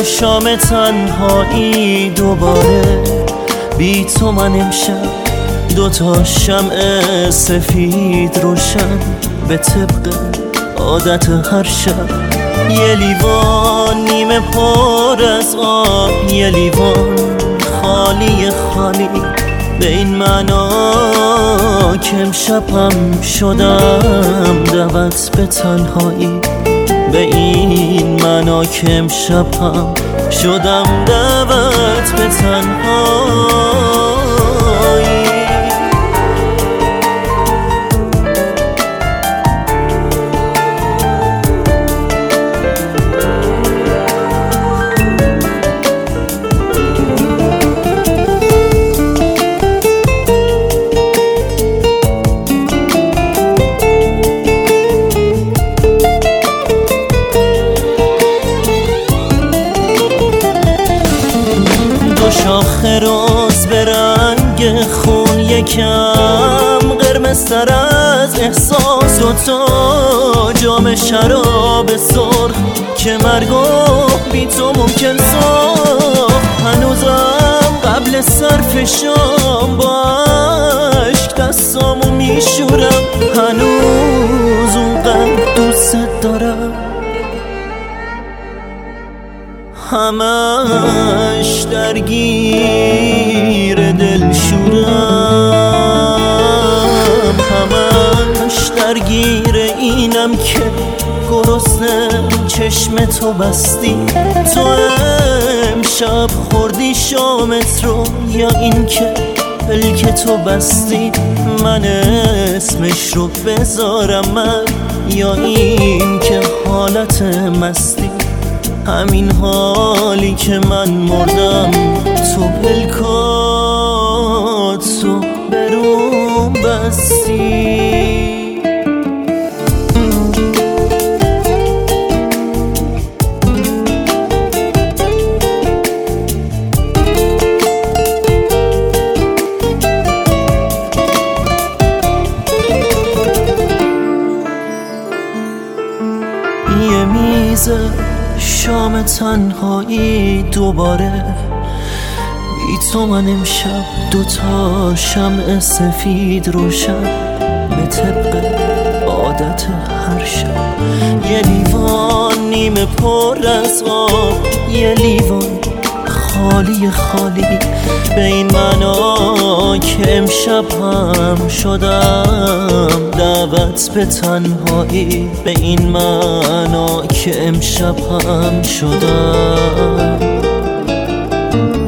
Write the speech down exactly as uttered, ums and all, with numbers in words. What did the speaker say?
شام تنهایی دوباره بی تو من امشب دوتا شمع سفید روشن به طبق عادت هر شب یه لیوان نیمه پر از آب یه لیوان خالی خالی به این معنا که امشبم شدم دعوت به تنهایی به این معنا که امشبم شدم دعوت به تنهایی شاخه روز به رنگ خون یکم قرمزتر از احساس و تا جام شراب سرخ که مرگو بی تو ممکن ساخت هنوزم قبل صرف شام با عشق دستامو میشورم هنوز اونقدر دوست دارم همش درگیر دلشورم همش درگیر اینم که گرسنه چشم تو بستی تو امشب خوردی شامت رو یا این که پلک تو بستی من اسمش رو بذارم من یا این که حالت مستی همین حالی که من مردم تو پلکاتو بروم بستی یه میزه شام تنهایی دوباره بی تو من امشب دوتا شمع سفید روشن به طبق عادت هر شب یه لیوان نیمه پر از آب یه لیوان خالی خالی به این معنا که امشب هم شدم دعوت به تنهایی به این معنا که امشب هم شدم